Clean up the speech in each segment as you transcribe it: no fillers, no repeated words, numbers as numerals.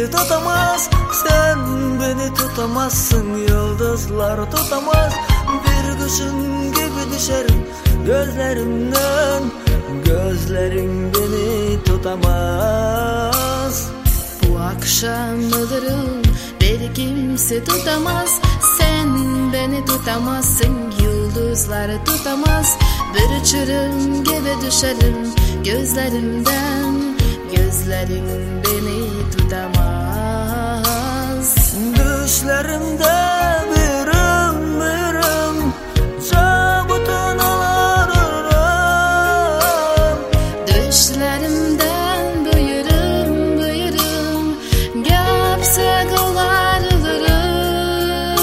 kimse tutamaz. Sen beni tutamazsın, yıldızlar tutamaz. Bir kuşun gibi düşerim gözlerimden, gözlerin beni tutamaz. Bu akşam ölürüm, beni kimse tutamaz. Sen beni tutamazsın, yıldızlar tutamaz. Bir uçurum gibi düşerim gözlerimden, gözlerin beni tutamaz. Düşlerimde birim birim çabutun alırım. Düşlerimden buyurun buyurun, gelse kovarılırım.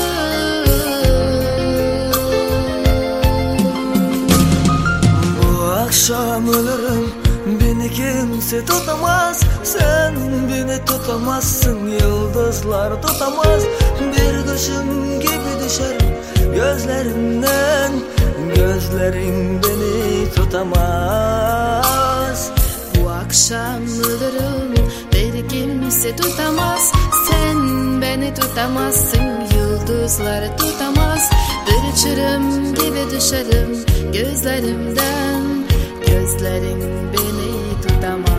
Bu akşam ölürüm, beni kimse tutamaz. Sen beni tutamazsın, yıldızlar tutamaz. Bir kuşun gibi düşerim gözlerimden, gözlerin beni tutamaz. Bu akşam ölürüm, beni kimse tutamaz. Sen beni tutamazsın, yıldızlar tutamaz. Bir uçurum gibi düşerim gözlerimden, gözlerin beni tutamaz.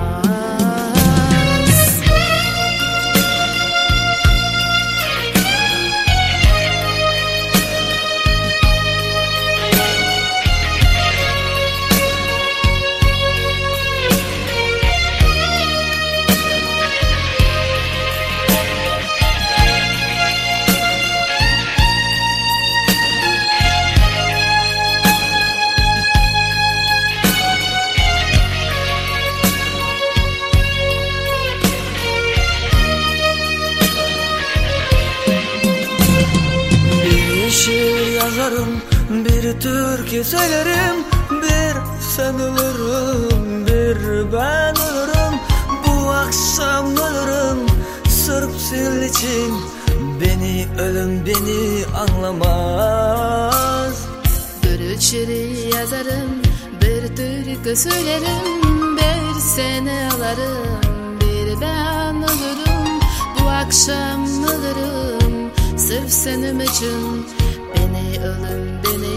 Şiir yazarım, bir türkü söylerim. Bir sen ölürüm, bir ben ölürüm. Bu akşam ölürüm sırf senin için. Beni ölüm beni anlamaz. Bir şiir yazarım, bir türkü söylerim. Bir seni alırım, bir ben ölürüm. Bu akşam ölürüm sırf senin için. Beni ölüm beni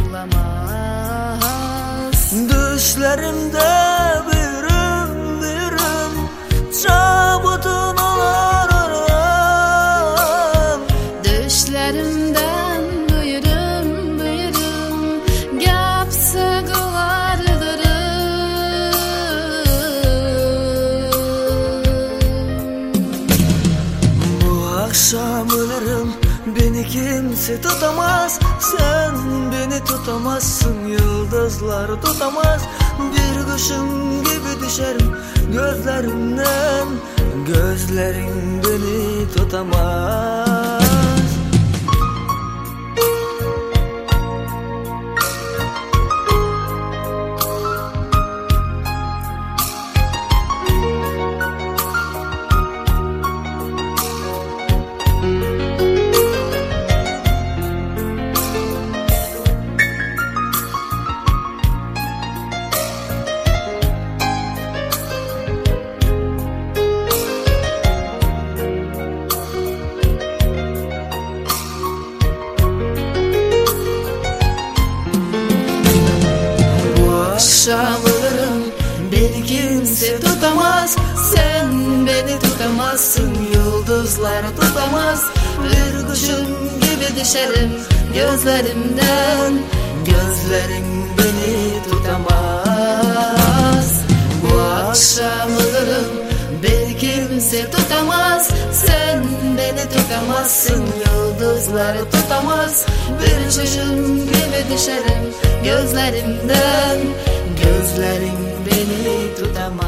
anlamaz. Düşlerimde birim birim çabutun alırım. Düşlerimden buyurun buyurun, gapsa kovarılırım. Bu akşam ölürüm, beni kimse tutamaz. Sen beni tutamazsın, yıldızlar tutamaz. Bir kuşun gibi düşerim gözlerimden, gözlerin beni tutamaz. Akşam ölürüm, beni kimse tutamaz. Sen beni tutamazsın, yıldızlar tutamaz. Bir kuşun gibi düşerim gözlerimden, gözlerin beni tutamaz. Bu akşam ölürüm, beni kimse tutamaz. Sen beni tutamazsın, yıldızlar tutamaz. Bir kuşun gibi düşerim gözlerimden, gözlerin beni tutamaz.